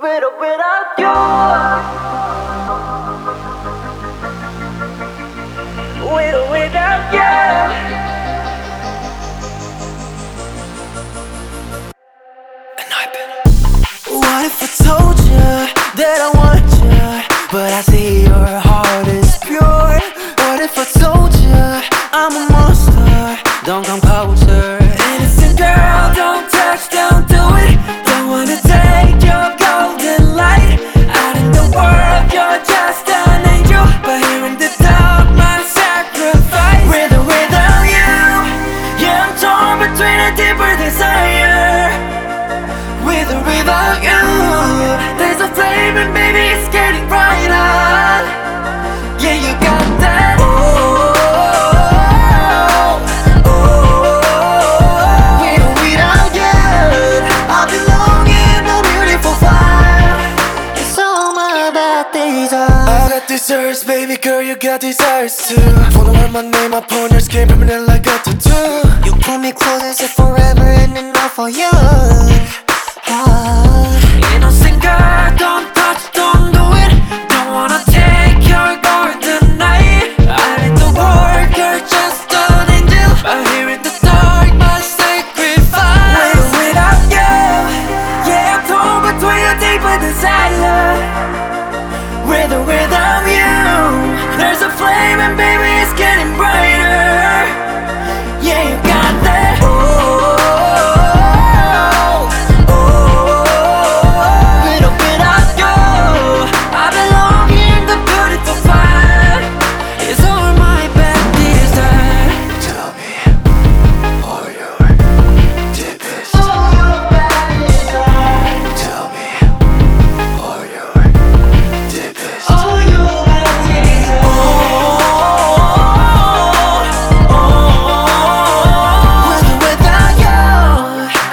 With or without you. With or without you. What if I told you that I want you, but I see your heart is pure? What if I told you I'm a monster? Don't come closer. Innocent girl, don't touch, don't do it. Don't wanna take your golden light. Out in the world, you're just an angel, but here in the dark, my sacrifice. With or without you, yeah, I'm torn between a deeper desire. With or without you, there's a flame and baby it's getting brighter. Yeah, you got that. With or without you, I belong in a beautiful fire. It's all my bad desires. I got desires, baby girl, you got desires too. Wanna wear my name upon your skin, permanent like a tattoo. You pull me close and say forever and enough for you. Innocent girl, don't touch, don't do it. Don't wanna take your golden night. I need the world, you're just an angel, but here in the dark, my sacrifice. With or without you, yeah, I'm torn between a deeper desire. With or without you, there's a flame and baby it's getting brighter. Yeah, you got that.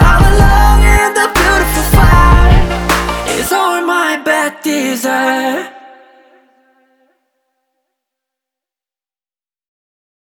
Desire.